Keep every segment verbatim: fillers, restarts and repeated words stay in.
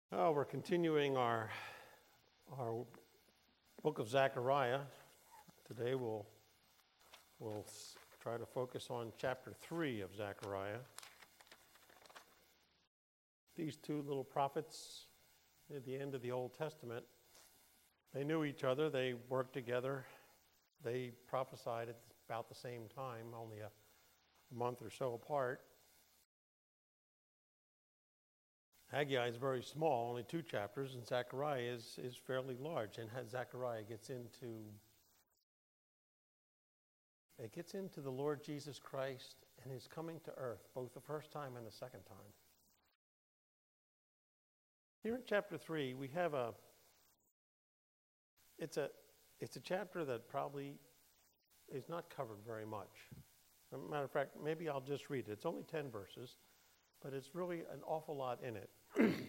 Oh, we're continuing our our book of Zechariah. Today we'll we'll s- try to focus on chapter three of Zechariah. These two little prophets at the end of the Old Testament, they knew each other, they worked together, they prophesied at about the same time, only a, a month or so apart. Haggai is very small, only two chapters, and Zechariah is, is fairly large. And Zechariah gets into it gets into the Lord Jesus Christ and his coming to earth, both the first time and the second time. Here in chapter three, we have a it's a it's a chapter that probably is not covered very much. As a matter of fact, maybe I'll just read it. It's only ten verses, but it's really an awful lot in it.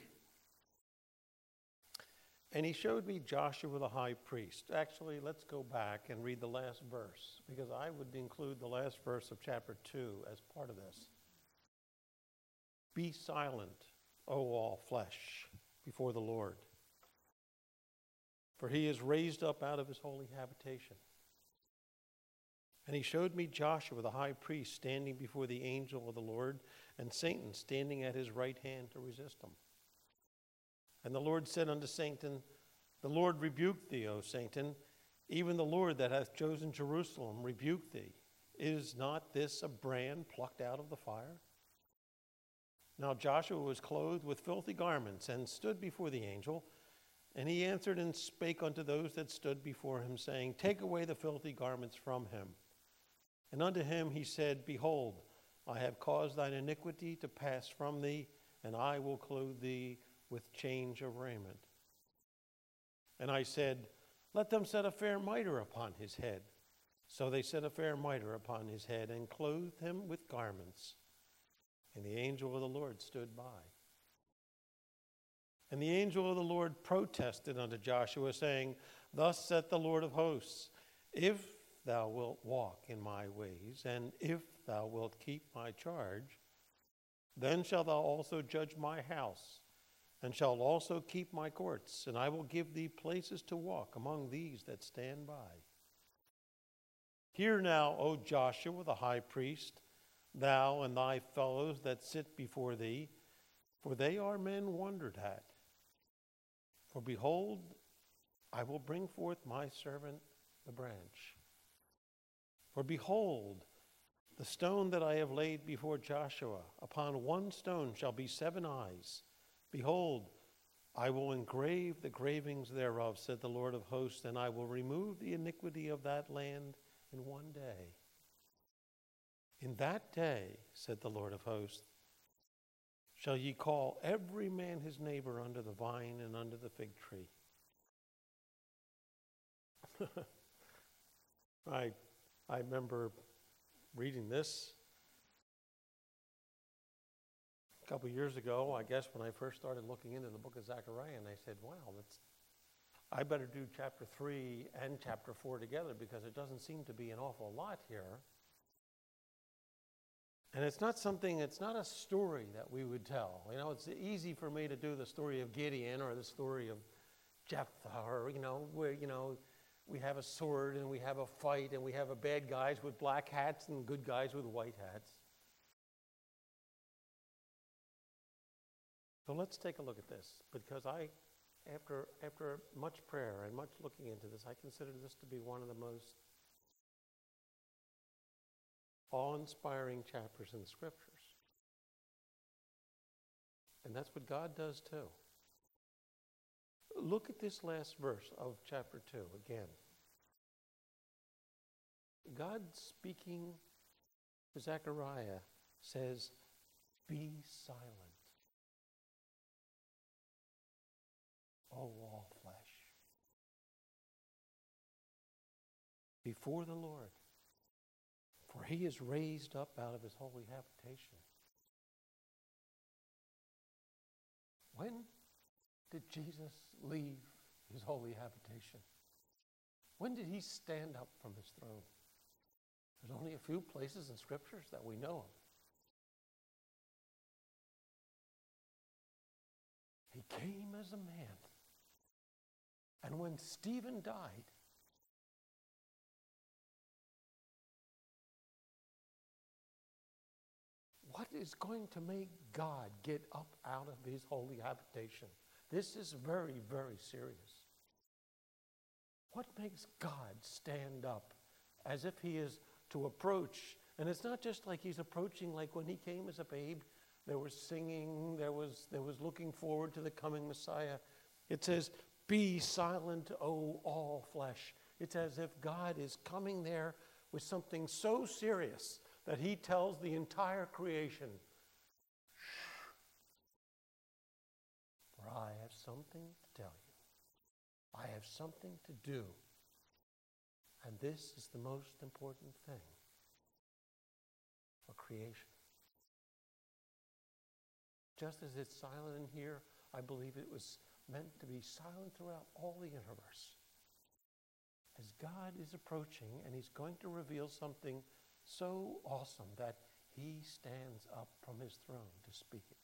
And he showed me Joshua the high priest. Actually, let's go back and read the last verse, because I would include the last verse of chapter two as part of this. Be silent, O all flesh, before the Lord, for he is raised up out of his holy habitation. And he showed me Joshua the high priest standing before the angel of the Lord, and Satan standing at his right hand to resist him. And the Lord said unto Satan, The Lord rebuke thee, O Satan, even the Lord that hath chosen Jerusalem rebuke thee. Is not this a brand plucked out of the fire? Now Joshua was clothed with filthy garments, and stood before the angel. And he answered and spake unto those that stood before him, saying, Take away the filthy garments from him. And unto him he said, Behold, I have caused thine iniquity to pass from thee, and I will clothe thee with change of raiment. And I said, Let them set a fair mitre upon his head. So they set a fair mitre upon his head, and clothed him with garments. And the angel of the Lord stood by. And the angel of the Lord protested unto Joshua, saying, Thus saith the Lord of hosts, If thou wilt walk in my ways, and if thou wilt keep my charge, then shalt thou also judge my house, and shalt also keep my courts, and I will give thee places to walk among these that stand by. Hear now, O Joshua the high priest, thou and thy fellows that sit before thee, for they are men wondered at. For behold, I will bring forth my servant the branch. For behold, the stone that I have laid before Joshua, upon one stone shall be seven eyes. Behold, I will engrave the gravings thereof, said the Lord of hosts, and I will remove the iniquity of that land in one day. In that day, said the Lord of hosts, shall ye call every man his neighbor under the vine and under the fig tree. I, I remember reading this a couple years ago, I guess, when I first started looking into the book of Zechariah, and I said, wow, that's, I better do chapter three and chapter four together, because it doesn't seem to be an awful lot here. And it's not something, it's not a story that we would tell. You know, it's easy for me to do the story of Gideon or the story of Jephthah, or, you know, where, you know, we have a sword and we have a fight and we have a bad guys with black hats and good guys with white hats. So let's take a look at this, because I, after, after much prayer and much looking into this, I consider this to be one of the most awe-inspiring chapters in the Scriptures. And that's what God does too. Look at this last verse of chapter two again. God speaking to Zechariah says, Be silent, O all flesh, before the Lord, for he is raised up out of his holy habitation. When did Jesus leave his holy habitation? When did he stand up from his throne? There's only a few places in scriptures that we know of. He came as a man. And when Stephen died, what is going to make God get up out of his holy habitation? This is very, very serious. What makes God stand up as if he is to approach? And it's not just like he's approaching like when he came as a babe. There was singing, there was, there was looking forward to the coming Messiah. It says, "Be silent, O all flesh." It's as if God is coming there with something so serious that he tells the entire creation, "Shh, for I have something to tell you. I have something to do. And this is the most important thing for creation." Just as it's silent in here, I believe it was meant to be silent throughout all the universe. As God is approaching and he's going to reveal something so awesome that he stands up from his throne to speak it.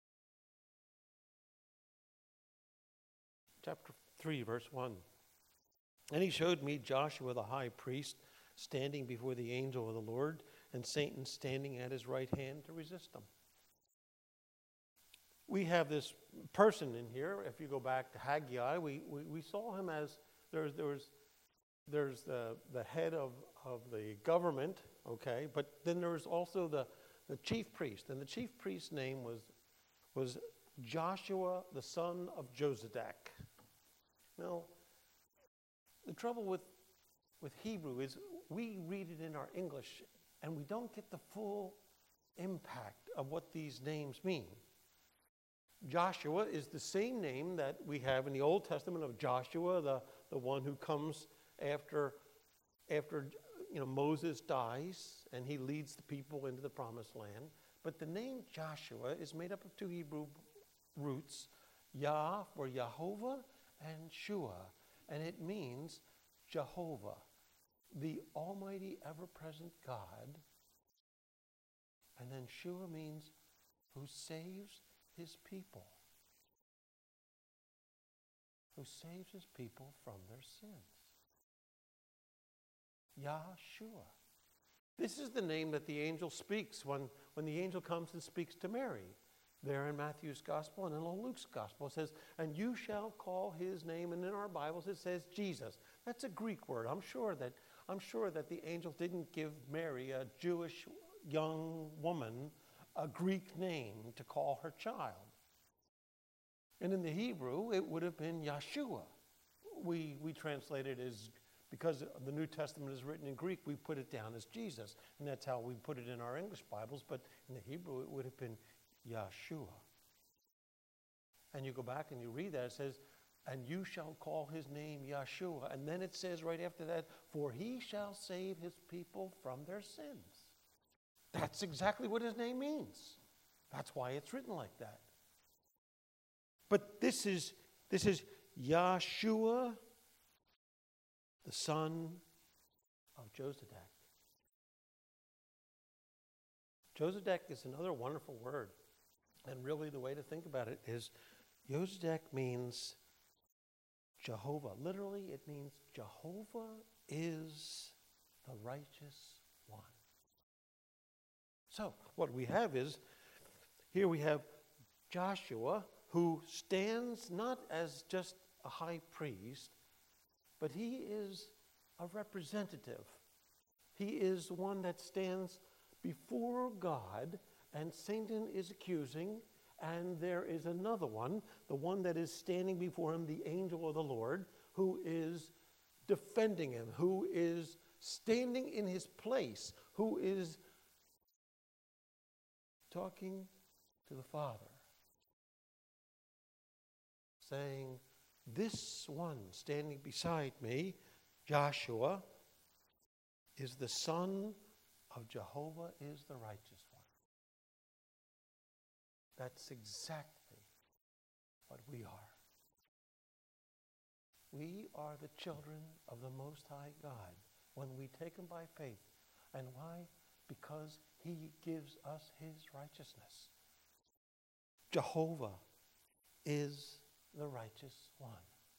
Chapter three, verse one. "And he showed me Joshua the high priest standing before the angel of the Lord, and Satan standing at his right hand to resist him." We have this person in here. If you go back to Haggai, we, we, we saw him as there's there's there's the, the head of, of the government, okay, but then there was also the, the chief priest, and the chief priest's name was was Joshua the son of Jozadak. Now, the trouble with with Hebrew is we read it in our English and we don't get the full impact of what these names mean. Joshua is the same name that we have in the Old Testament of Joshua, the, the one who comes after, after you know, Moses dies and he leads the people into the promised land. But the name Joshua is made up of two Hebrew roots, Yah for Yehovah and Shua. And it means Jehovah, the almighty ever-present God. And then Shua means who saves his people. Who saves his people from their sins. Yahshua. This is the name that the angel speaks when, when the angel comes and speaks to Mary. There in Matthew's gospel and in Luke's gospel it says, "And you shall call his name," and in our Bibles it says Jesus. That's a Greek word. I'm sure that I'm sure that the angel didn't give Mary, a Jewish young woman, a Greek name to call her child. And in the Hebrew, it would have been Yeshua. We, we translate it as, because the New Testament is written in Greek, we put it down as Jesus. And that's how we put it in our English Bibles. But in the Hebrew, it would have been Yeshua. And you go back and you read that, it says, "And you shall call his name Yeshua." And then it says right after that, "For he shall save his people from their sins." That's exactly what his name means. That's why it's written like that. But this is this is Yahshua, the son of Jozadak. Jozadak is another wonderful word. And really the way to think about it is Jozadak means Jehovah. Literally it means Jehovah is the righteous one. So what we have is, here we have Joshua, who stands not as just a high priest, but he is a representative. He is one that stands before God, and Satan is accusing, and there is another one, the one that is standing before him, the angel of the Lord, who is defending him, who is standing in his place, who is talking to the Father, saying, "This one standing beside me, Joshua, is the son of Jehovah, is the righteous one." That's exactly what we are. We are the children of the Most High God when we take him by faith. And why? Because he gives us his righteousness. Jehovah is the righteous one.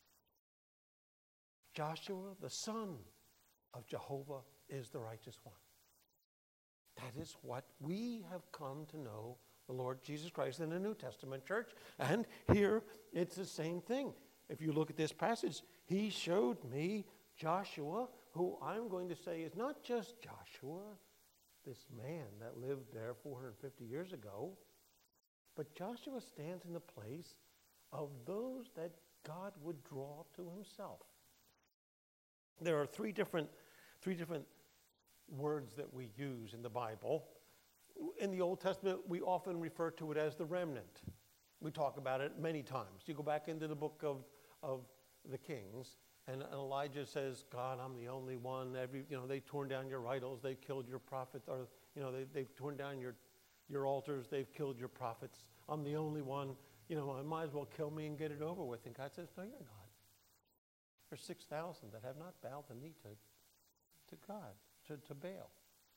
Joshua, the son of Jehovah, is the righteous one. That is what we have come to know the Lord Jesus Christ in the New Testament church. And here it's the same thing. If you look at this passage, he showed me Joshua, who I'm going to say is not just Joshua, this man that lived there four hundred fifty years ago, but Joshua stands in the place of those that God would draw to himself. There are three different, three different words that we use in the Bible. In the Old Testament, we often refer to it as the remnant. We talk about it many times. You go back into the book of, of the Kings, and Elijah says, God, I'm the only one. Every, you know, they've torn down your idols. They've killed your prophets. Or, you know, they, they've torn down your, your altars. They've killed your prophets. I'm the only one. You know, I might as well kill me and get it over with. And God says, no, you're not. There's six thousand that have not bowed the knee to, to God, to, to Baal.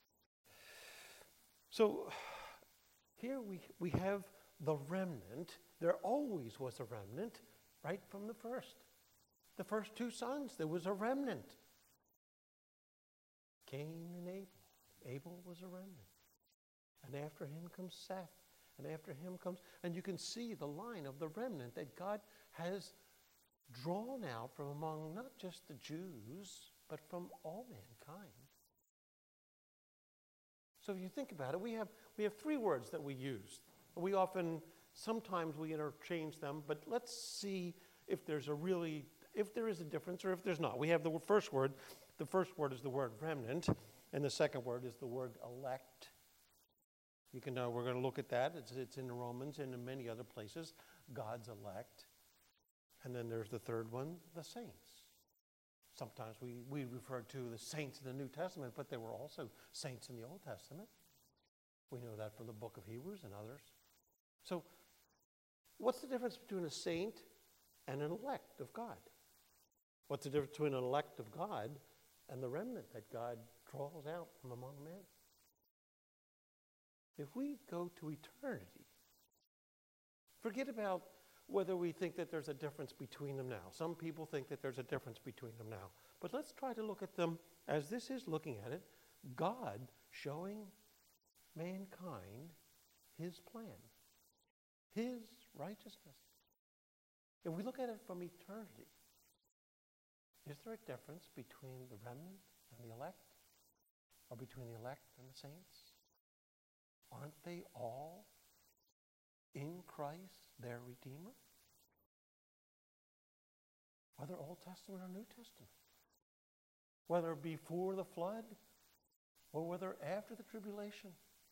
So here we, we have the remnant. There always was a remnant right from the first. The first two sons, there was a remnant. Cain and Abel. Abel was a remnant. And after him comes Seth. And after him comes, and you can see the line of the remnant that God has drawn out from among not just the Jews, but from all mankind. So if you think about it, we have we have three words that we use. We often, sometimes we interchange them, but let's see if there's a really, if there is a difference or if there's not. We have the first word. The first word is the word remnant, and the second word is the word elect. You can know, we're going to look at that. It's, it's in Romans and in many other places, God's elect. And then there's the third one, the saints. Sometimes we, we refer to the saints in the New Testament, but there were also saints in the Old Testament. We know that from the book of Hebrews and others. So what's the difference between a saint and an elect of God? What's the difference between an elect of God and the remnant that God draws out from among men? If we go to eternity, forget about whether we think that there's a difference between them now. Some people think that there's a difference between them now. But let's try to look at them as this is looking at it. God showing mankind his plan, his righteousness. If we look at it from eternity, is there a difference between the remnant and the elect? Or between the elect and the saints? Aren't they all in Christ, their Redeemer? Whether Old Testament or New Testament. Whether before the flood or whether after the tribulation.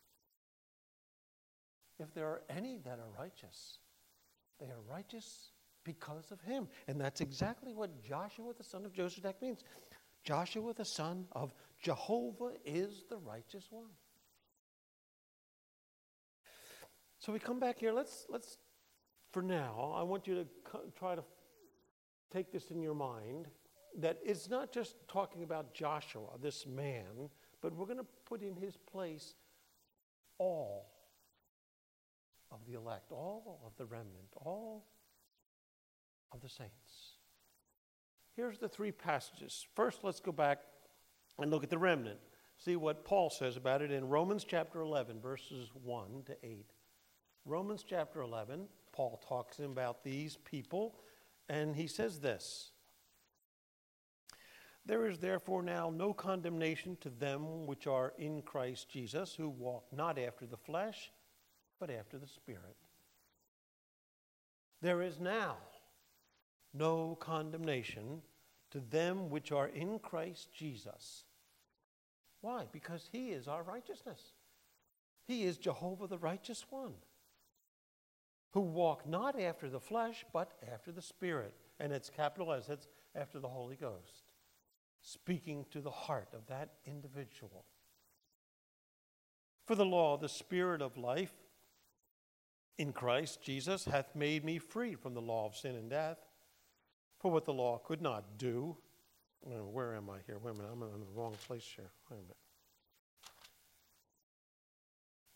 If there are any that are righteous, they are righteous because of him. And that's exactly what Joshua the son of Josedek means. Joshua the son of Jehovah is the righteous one. So we come back here. Let's, let's, for now, I want you to co- try to take this in your mind, that it's not just talking about Joshua, this man, but we're going to put in his place all of the elect, all of the remnant, all of the saints. Here's the three passages. First, let's go back and look at the remnant. See what Paul says about it in Romans chapter eleven, verses one to eight. Romans chapter eleven, Paul talks about these people, and he says this: There is therefore now no condemnation to them which are in Christ Jesus, who walk not after the flesh, but after the Spirit. There is now no condemnation to them which are in Christ Jesus. Why? Because he is our righteousness. He is Jehovah the righteous one, who walk not after the flesh, but after the Spirit. And it's capitalized, it's after the Holy Ghost, speaking to the heart of that individual. For the law, the Spirit of life in Christ Jesus hath made me free from the law of sin and death. For what the law could not do, where am I here? Wait a minute, I'm in the wrong place here. Wait a minute.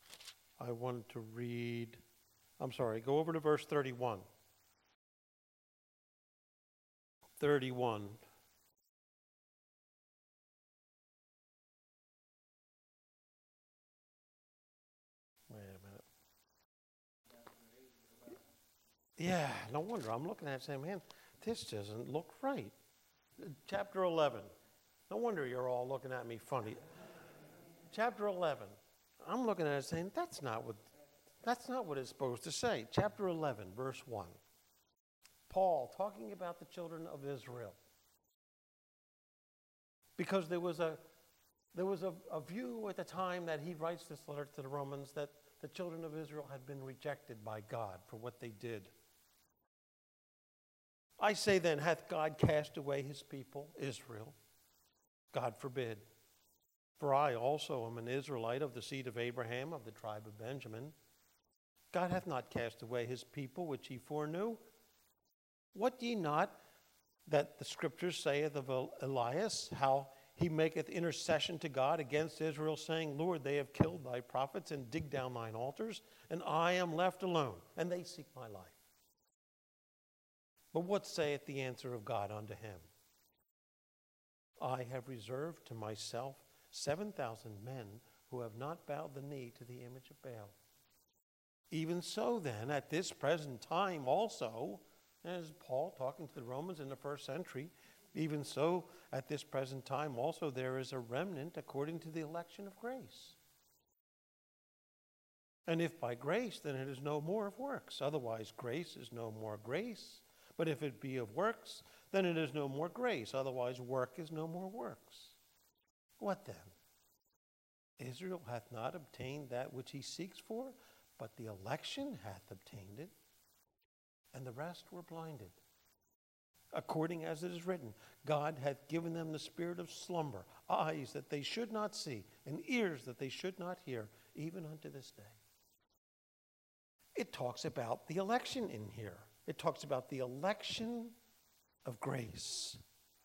I wanted to read... I'm sorry, go over to verse thirty-one. thirty-one. Wait a minute. Yeah, no wonder. I'm looking at it saying, man, this doesn't look right. Chapter eleven. No wonder you're all looking at me funny. Chapter eleven. I'm looking at it saying, that's not what that's not what it's supposed to say. Chapter eleven, verse one. Paul talking about the children of Israel. Because there was a there was a, a view at the time that he writes this letter to the Romans that the children of Israel had been rejected by God for what they did. I say then, hath God cast away his people, Israel? God forbid. For I also am an Israelite of the seed of Abraham, of the tribe of Benjamin. God hath not cast away his people, which he foreknew. What ye not that the scriptures saith of Elias, how he maketh intercession to God against Israel, saying, Lord, they have killed thy prophets and digged down thine altars, and I am left alone, and they seek my life. But what saith the answer of God unto him? I have reserved to myself seven thousand men who have not bowed the knee to the image of Baal. Even so then, at this present time also, as Paul talking to the Romans in the first century, even so at this present time also there is a remnant according to the election of grace. And if by grace, then it is no more of works. Otherwise grace is no more grace. But if it be of works, then it is no more grace. Otherwise work is no more works. What then? Israel hath not obtained that which he seeks for, but the election hath obtained it, and the rest were blinded. According as it is written, God hath given them the spirit of slumber, eyes that they should not see, and ears that they should not hear, even unto this day. It talks about the election in here. It talks about the election of grace.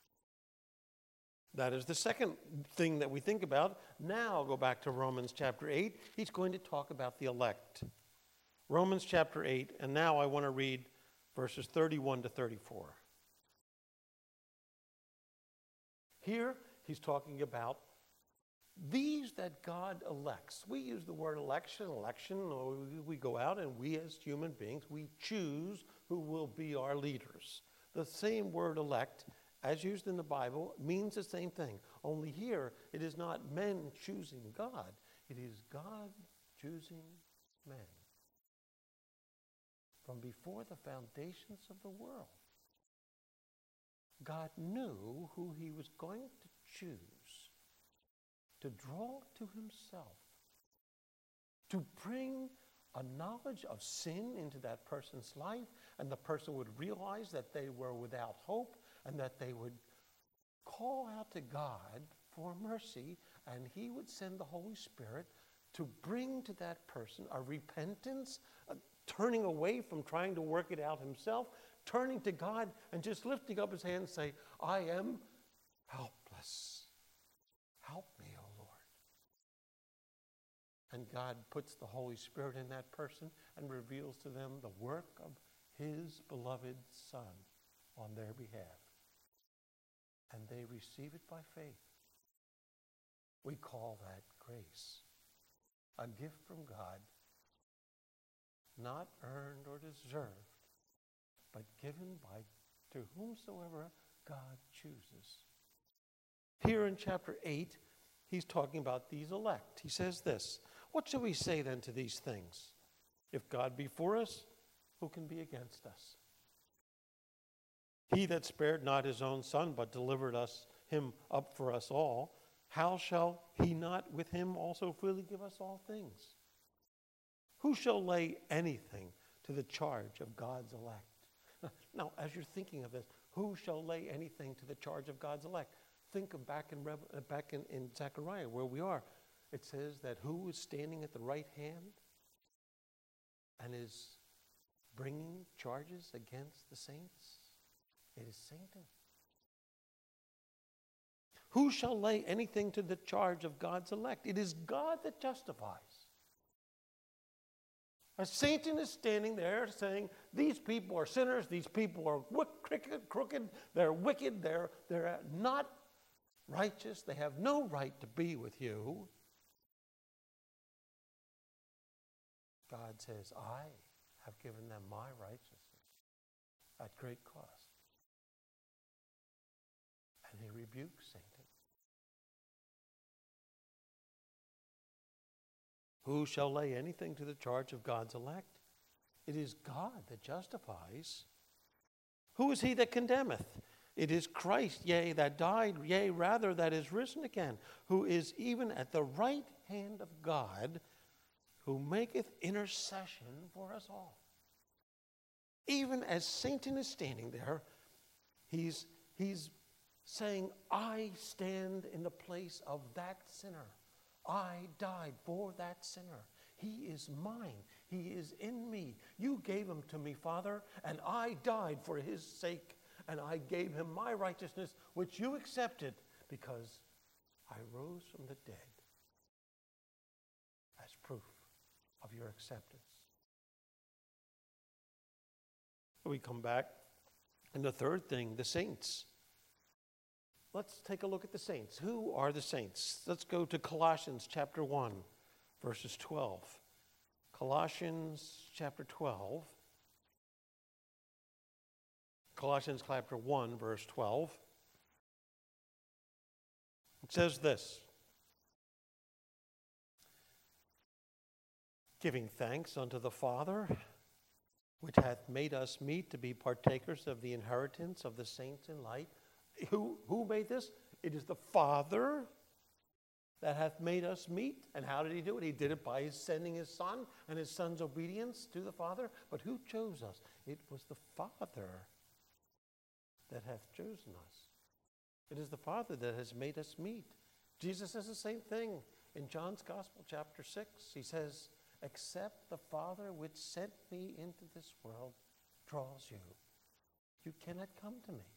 That is the second thing that we think about. Now I'll go back to Romans chapter eight. He's going to talk about the elect. Romans chapter eight, and now I want to read verses thirty-one to thirty-four. Here he's talking about these that God elects. We use the word election, election, or we go out and we as human beings, we choose who will be our leaders. The same word elect, as used in the Bible, means the same thing. Only here, it is not men choosing God. It is God choosing men. From before the foundations of the world, God knew who he was going to choose to draw to himself, to bring a knowledge of sin into that person's life, and the person would realize that they were without hope, and that they would call out to God for mercy, and he would send the Holy Spirit to bring to that person a repentance, a turning away from trying to work it out himself, turning to God and just lifting up his hand and say, I am helpless. Help me, O Lord. And God puts the Holy Spirit in that person and reveals to them the work of his beloved Son on their behalf. And they receive it by faith. We call that grace. A gift from God, not earned or deserved, but given by to whomsoever God chooses. Here in chapter eight, he's talking about these elect. He says this, what shall we say then to these things? If God be for us, who can be against us? He that spared not his own son, but delivered us him up for us all, how shall he not with him also freely give us all things? Who shall lay anything to the charge of God's elect? Now, as you're thinking of this, who shall lay anything to the charge of God's elect? Think of back in, Rev- back in, in Zechariah, where we are. It says that who is standing at the right hand and is bringing charges against the saints? It is Satan. Who shall lay anything to the charge of God's elect? It is God that justifies. As Satan is standing there saying, these people are sinners, these people are wicked, crooked, they're wicked, they're, they're not righteous, they have no right to be with you. God says, I have given them my righteousness at great cost. And he rebukes Satan. Who shall lay anything to the charge of God's elect? It is God that justifies. Who is he that condemneth? It is Christ, yea, that died, yea, rather, that is risen again, who is even at the right hand of God, who maketh intercession for us all. Even as Satan is standing there, he's, he's saying, I stand in the place of that sinner. I died for that sinner. He is mine. He is in me. You gave him to me, Father, and I died for his sake, and I gave him my righteousness, which you accepted because I rose from the dead as proof of your acceptance. We come back, and the third thing, the saints. Let's take a look at the saints. Who are the saints? Let's go to Colossians chapter one, verses twelve. Colossians chapter twelve. Colossians chapter one, verse twelve. It says this: giving thanks unto the Father, which hath made us meet to be partakers of the inheritance of the saints in light. Who, who made this? It is the Father that hath made us meet. And how did he do it? He did it by his sending his Son and his Son's obedience to the Father. But who chose us? It was the Father that hath chosen us. It is the Father that has made us meet. Jesus says the same thing in John's Gospel, chapter six. He says, except the Father which sent me into this world draws you, you cannot come to me.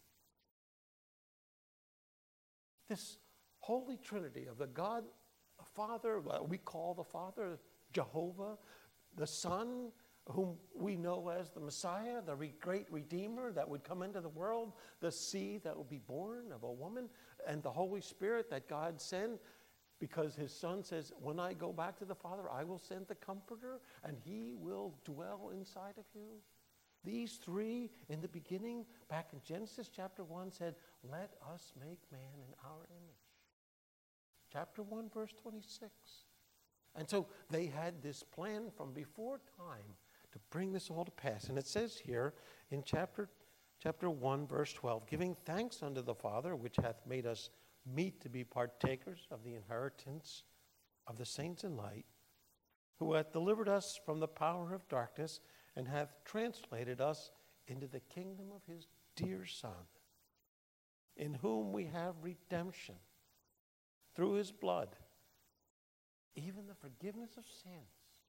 This holy trinity of the God, the Father, we call the Father Jehovah, the Son, whom we know as the Messiah, the re- great Redeemer that would come into the world, the seed that would be born of a woman, and the Holy Spirit that God sent, because his Son says, when I go back to the Father, I will send the Comforter, and he will dwell inside of you. These three, in the beginning, back in Genesis chapter one, said, let us make man in our image. Chapter one, verse twenty-six. And so they had this plan from before time to bring this all to pass. And it says here in chapter, chapter one, verse twelve, giving thanks unto the Father, which hath made us meet to be partakers of the inheritance of the saints in light, who hath delivered us from the power of darkness, and hath translated us into the kingdom of his dear Son, in whom we have redemption through his blood, even the forgiveness of sins,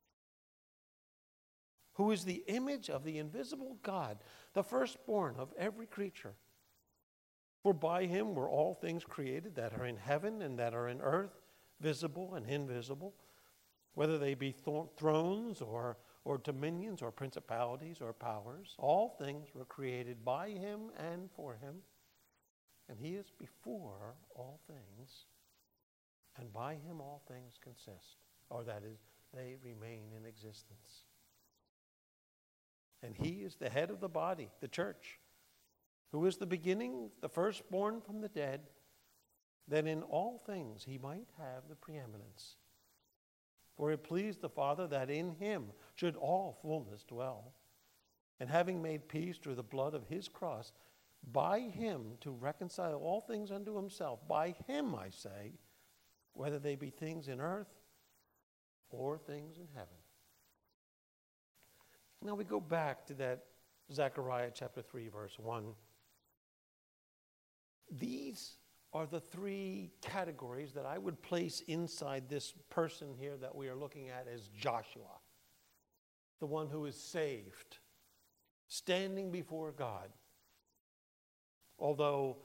who is the image of the invisible God, the firstborn of every creature. For by him were all things created that are in heaven and that are in earth, visible and invisible, whether they be th- thrones or or dominions, or principalities, or powers. All things were created by him and for him. And he is before all things, and by him all things consist, or that is, they remain in existence. And he is the head of the body, the church, who is the beginning, the firstborn from the dead, that in all things he might have the preeminence. For it pleased the Father that in him should all fullness dwell. And having made peace through the blood of his cross, by him to reconcile all things unto himself. By him, I say, whether they be things in earth or things in heaven. Now we go back to that Zechariah chapter three, verse one. These are the three categories that I would place inside this person here that we are looking at as Joshua, the one who is saved, standing before God. Although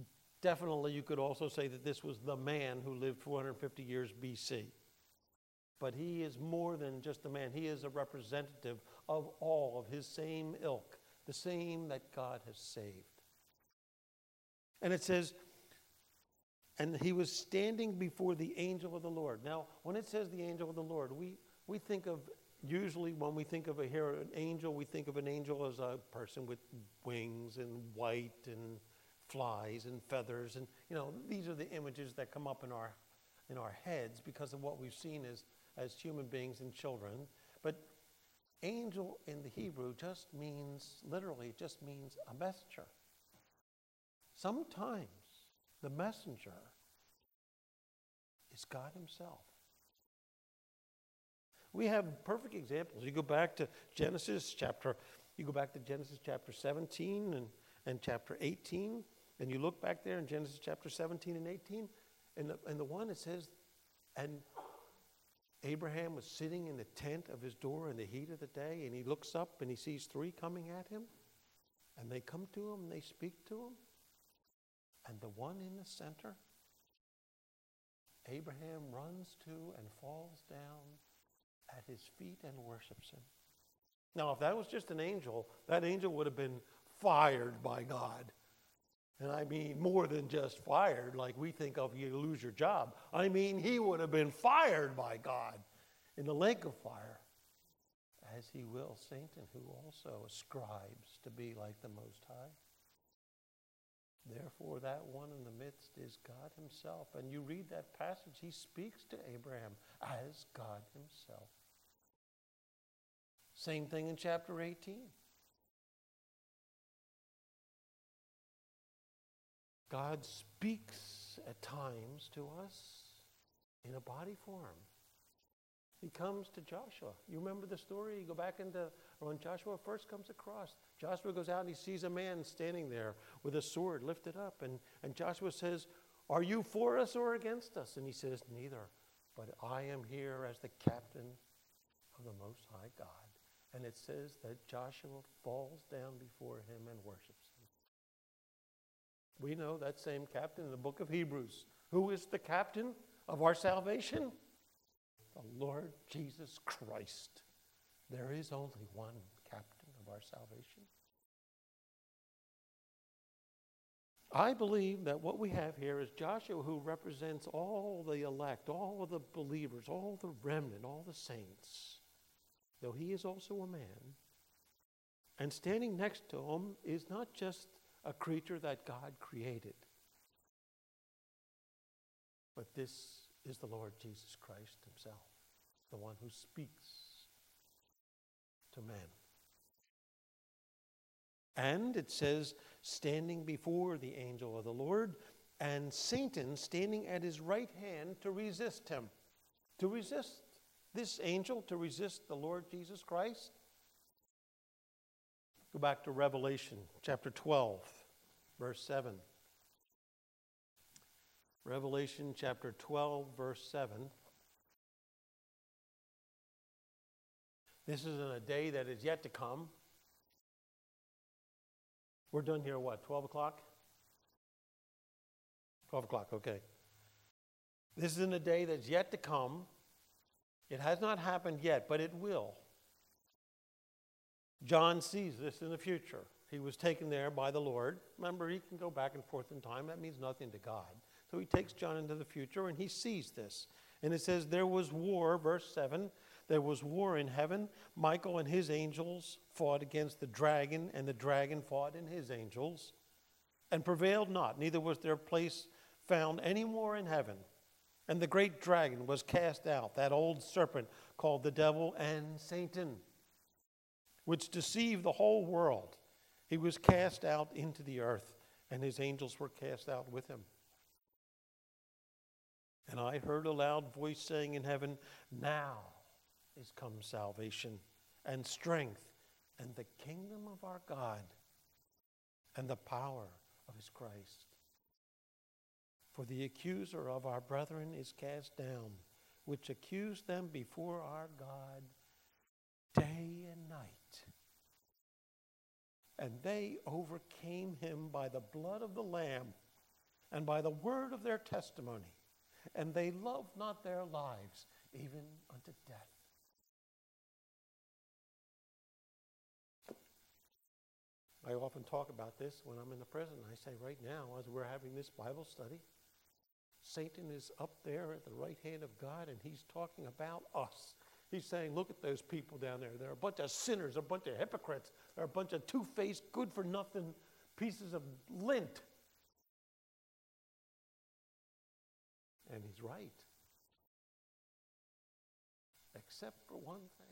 definitely you could also say that this was the man who lived four hundred fifty years B C. but he is more than just a man. He is a representative of all of his same ilk, the same that God has saved. And it says, and he was standing before the angel of the Lord. Now, when it says the angel of the Lord, we, we think of, usually when we think of a hero, an angel, we think of an angel as a person with wings and white and flies and feathers. And, you know, these are the images that come up in our, in our heads because of what we've seen as, as human beings and children. But angel in the Hebrew just means, literally, just means a messenger. Sometimes the messenger is God himself. We have perfect examples. You go back to Genesis chapter, you go back to Genesis chapter seventeen and, and chapter eighteen, and you look back there in Genesis chapter seventeen and eighteen, and the, and the one it says, and Abraham was sitting in the tent of his door in the heat of the day, and he looks up and he sees three coming at him, and they come to him and they speak to him. And the one in the center, Abraham runs to and falls down at his feet and worships him. Now, if that was just an angel, that angel would have been fired by God. And I mean more than just fired, like we think of you lose your job. I mean he would have been fired by God in the lake of fire, as he will Satan, who also ascribes to be like the Most High. Therefore, that one in the midst is God himself. And you read that passage, he speaks to Abraham as God himself. Same thing in chapter eighteen. God speaks at times to us in a body form. He comes to Joshua. You remember the story? You go back into when Joshua first comes across. Joshua goes out and he sees a man standing there with a sword lifted up. And, and Joshua says, "Are you for us or against us?" And he says, "Neither, but I am here as the captain of the Most High God." And it says that Joshua falls down before him and worships him. We know that same captain in the book of Hebrews. Who is the captain of our salvation? The Lord Jesus Christ. There is only one captain of our salvation. I believe that what we have here is Joshua, who represents all the elect, all of the believers, all the remnant, all the saints, though he is also a man. And standing next to him is not just a creature that God created, but this is the Lord Jesus Christ himself, the one who speaks to men. And it says, standing before the angel of the Lord, and Satan standing at his right hand to resist him. To resist this angel, to resist the Lord Jesus Christ. Go back to Revelation chapter twelve, verse seven. Revelation chapter twelve, verse seven. This is in a day that is yet to come. We're done here, what, twelve o'clock? twelve o'clock, okay. This is in a day that's yet to come. It has not happened yet, but it will. John sees this in the future. He was taken there by the Lord. Remember, he can go back and forth in time. That means nothing to God. So he takes John into the future, and he sees this. And it says, there was war, verse seven, there was war in heaven. Michael and his angels fought against the dragon, and the dragon fought and his angels, and prevailed not. Neither was their place found any more in heaven. And the great dragon was cast out, that old serpent called the devil and Satan, which deceived the whole world. He was cast out into the earth, and his angels were cast out with him. And I heard a loud voice saying in heaven, now is come salvation and strength and the kingdom of our God and the power of his Christ. For the accuser of our brethren is cast down, which accused them before our God day and night. And they overcame him by the blood of the Lamb and by the word of their testimony. And they loved not their lives, even unto death. I often talk about this when I'm in the prison. I say right now, as we're having this Bible study, Satan is up there at the right hand of God, and he's talking about us. He's saying, look at those people down there. They're a bunch of sinners, a bunch of hypocrites. They're a bunch of two-faced, good-for-nothing pieces of lint. And he's right. Except for one thing.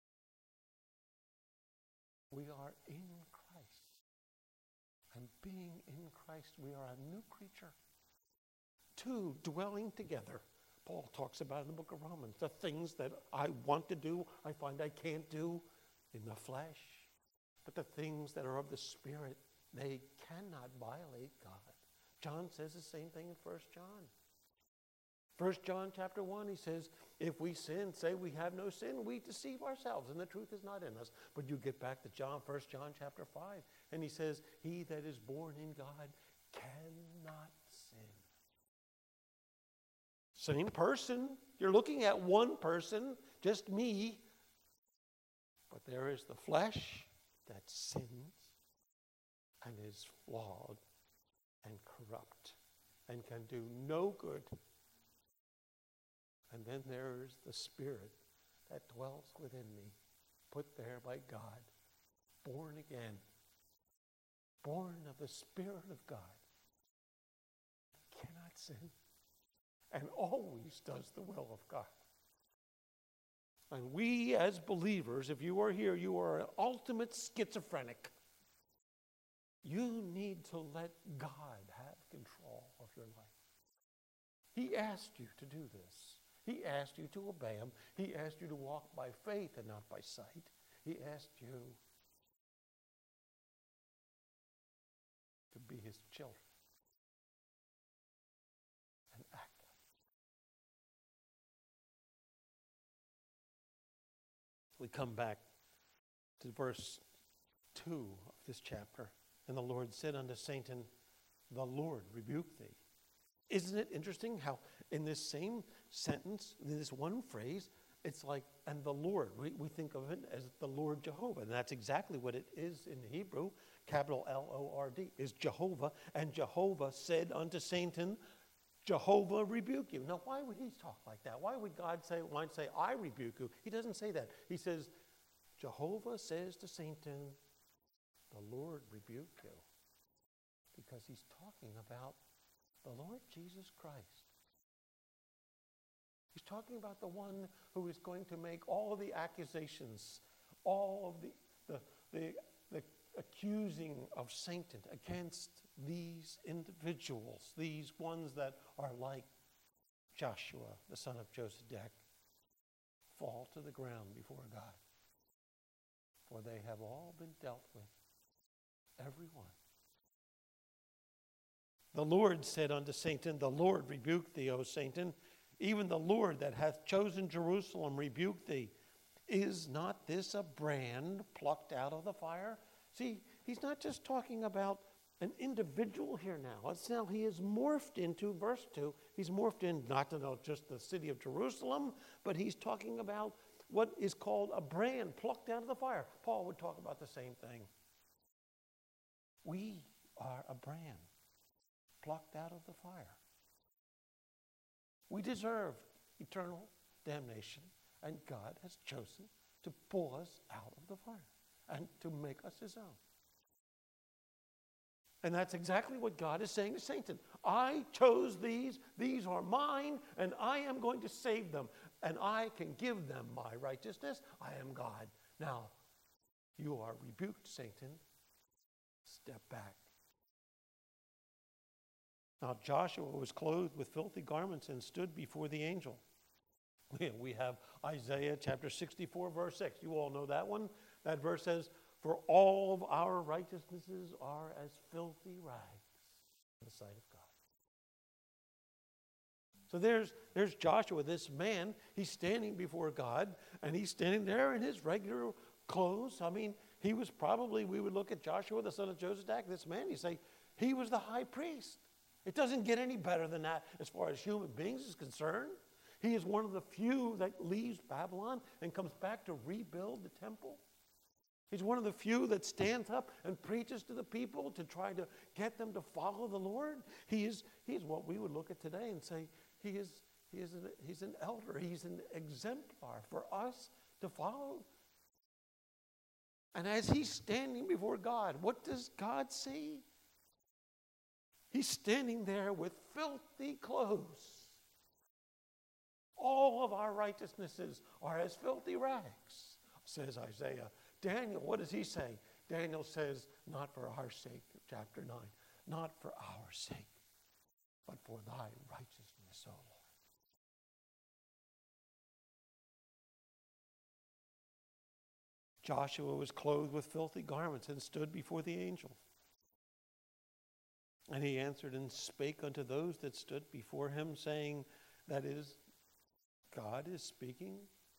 We are in Christ. And being in Christ, we are a new creature. Two, dwelling together. Paul talks about in the book of Romans, the things that I want to do, I find I can't do in the flesh. But the things that are of the Spirit, they cannot violate God. John says the same thing in First John. First John chapter one, he says, if we sin, say we have no sin, we deceive ourselves, and the truth is not in us. But you get back to John, First John chapter five, and he says, he that is born in God cannot sin. Same person. You're looking at one person, just me. But there is the flesh that sins and is flawed and corrupt and can do no good. And then there is the Spirit that dwells within me, put there by God, born again, born of the Spirit of God, cannot sin, and always does the will of God. And we as believers, if you are here, you are an ultimate schizophrenic. You need to let God have control of your life. He asked you to do this. He asked you to obey him. He asked you to walk by faith and not by sight. He asked you to be his children and act like it. We come back to verse two of this chapter. And the Lord said unto Satan, the Lord rebuke thee. Isn't it interesting how in this same sentence, in this one phrase, it's like, and the Lord. We, we think of it as the Lord Jehovah. And that's exactly what it is in Hebrew. Capital L O R D is Jehovah. And Jehovah said unto Satan, Jehovah rebuke you. Now, why would he talk like that? Why would God say, why say, I rebuke you? He doesn't say that. He says, Jehovah says to Satan, the Lord rebuke you. Because he's talking about the Lord Jesus Christ. He's talking about the one who is going to make all of the accusations, all of the, the, the, the accusing of Satan against these individuals, these ones that are like Joshua, the son of Josedek, fall to the ground before God. For they have all been dealt with, every one. The Lord said unto Satan, the Lord rebuke thee, O Satan. Even the Lord that hath chosen Jerusalem rebuke thee. Is not this a brand plucked out of the fire? See, he's not just talking about an individual here now. It's now he is morphed into, verse two, he's morphed in not to know just the city of Jerusalem, but he's talking about what is called a brand plucked out of the fire. Paul would talk about the same thing. We are a brand plucked out of the fire. We deserve eternal damnation, and God has chosen to pull us out of the fire and to make us his own. And that's exactly what God is saying to Satan. I chose these, these are mine, and I am going to save them, and I can give them my righteousness. I am God. Now, you are rebuked, Satan. Step back. Now Joshua was clothed with filthy garments and stood before the angel. We have Isaiah chapter sixty-four, verse six. You all know that one. That verse says, for all of our righteousnesses are as filthy rags in the sight of God. So there's, there's Joshua, this man. He's standing before God, and he's standing there in his regular clothes. I mean, he was probably, we would look at Joshua, the son of Josedek, this man, you say, he was the high priest. It doesn't get any better than that as far as human beings is concerned. He is one of the few that leaves Babylon and comes back to rebuild the temple. He's one of the few that stands up and preaches to the people to try to get them to follow the Lord. He is, he is what we would look at today and say, he is, he is an, he's an elder. He's an exemplar for us to follow. And as he's standing before God, what does God see? He's standing there with filthy clothes. All of our righteousnesses are as filthy rags, says Isaiah. Daniel, what does he say? Daniel says, not for our sake, chapter nine, not for our sake, but for thy righteousness, O Lord. Joshua was clothed with filthy garments and stood before the angel. And he answered and spake unto those that stood before him, saying, that is, God is speaking,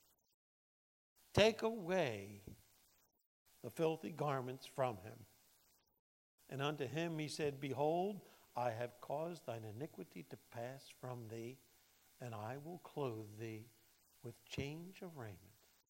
take away the filthy garments from him. And unto him he said, behold, I have caused thine iniquity to pass from thee, and I will clothe thee with change of raiment.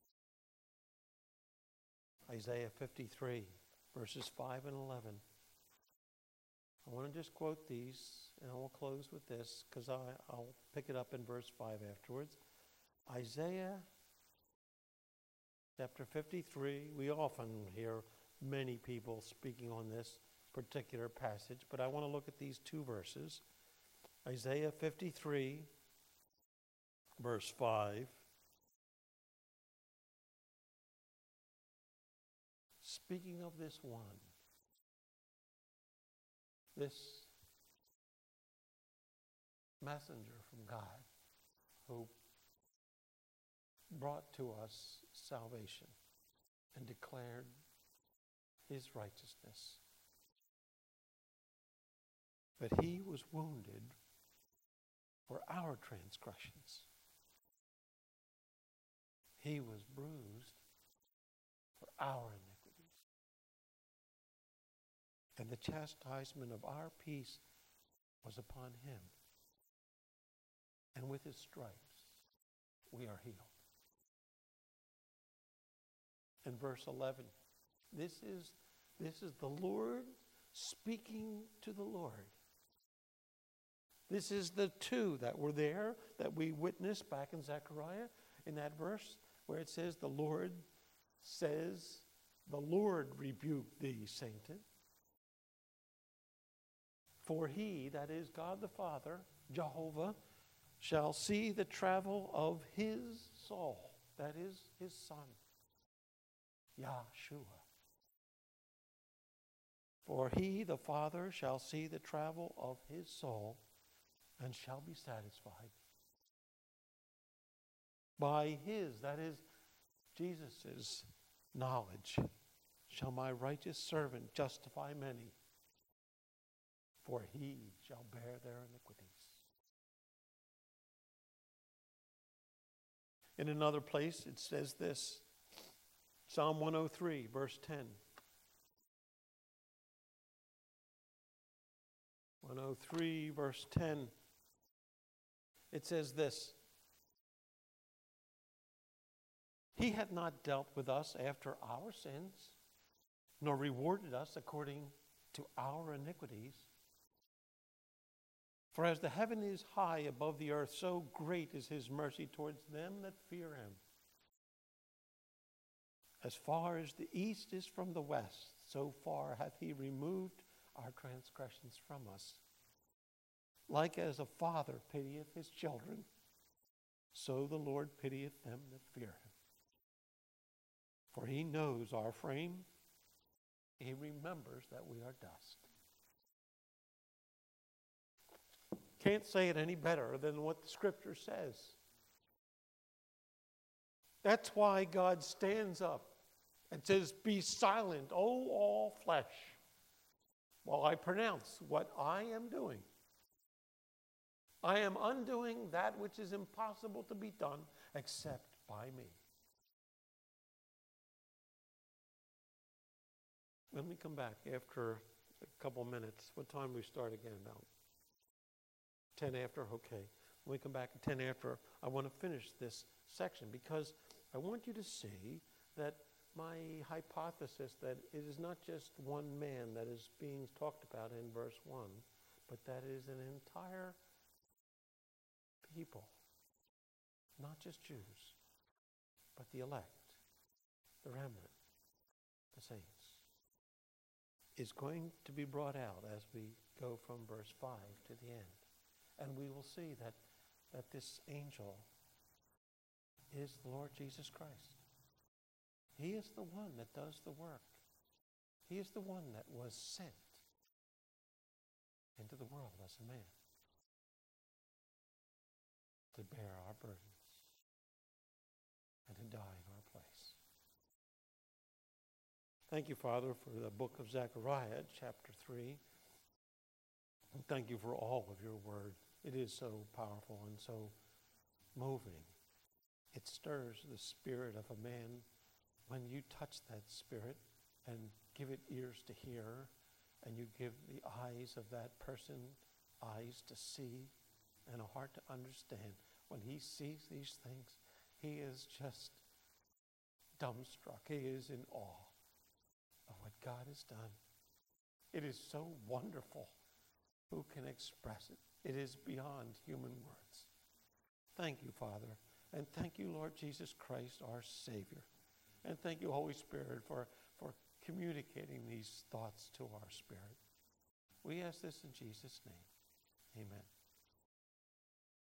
Isaiah fifty-three, verses five and eleven. I want to just quote these, and I will close with this, because I'll pick it up in verse five afterwards. Isaiah chapter fifty-three, we often hear many people speaking on this particular passage, but I want to look at these two verses. Isaiah fifty-three, verse five. Speaking of this one, this messenger from God who brought to us salvation and declared his righteousness. But he was wounded for our transgressions. He was bruised for our iniquities. And the chastisement of our peace was upon him. And with his stripes we are healed. In verse eleven, this is, this is the Lord speaking to the Lord. This is the two that were there that we witnessed back in Zechariah in that verse where it says the Lord says, the Lord rebuked thee, Satan. For he, that is God the Father, Jehovah, shall see the travel of his soul, that is his son, Yahshua. For he, the Father, shall see the travel of his soul and shall be satisfied. By his, that is Jesus' knowledge, shall my righteous servant justify many, for he shall bear their iniquities. In another place it says this, Psalm one oh three, verse ten. one oh three, verse ten. It says this, he hath not dealt with us after our sins, nor rewarded us according to our iniquities. For as the heaven is high above the earth, so great is his mercy towards them that fear him. As far as the east is from the west, so far hath he removed our transgressions from us. Like as a father pitieth his children, so the Lord pitieth them that fear him. For he knows our frame, he remembers that we are dust. Can't say it any better than what the scripture says. That's why God stands up and says, be silent, O all flesh, while I pronounce what I am doing. I am undoing that which is impossible to be done except by me. Let me come back after a couple minutes. What time do we start again? About ten after? Okay. When we come back at ten after, I want to finish this section because I want you to see that my hypothesis that it is not just one man that is being talked about in verse one, but that is an entire people, not just Jews, but the elect, the remnant, the saints, is going to be brought out as we go from verse five to the end. And we will see that, that this angel is the Lord Jesus Christ. He is the one that does the work. He is the one that was sent into the world as a man to bear our burdens and to die in our place. Thank you, Father, for the book of Zechariah, chapter three. And thank you for all of your word. It is so powerful and so moving. It stirs the spirit of a man when you touch that spirit and give it ears to hear, and you give the eyes of that person eyes to see and a heart to understand. When he sees these things, he is just dumbstruck. He is in awe of what God has done. It is so wonderful. Who can express it? It is beyond human words. Thank you, Father. And thank you, Lord Jesus Christ, our Savior. And thank you, Holy Spirit, for, for communicating these thoughts to our spirit. We ask this in Jesus' name. Amen.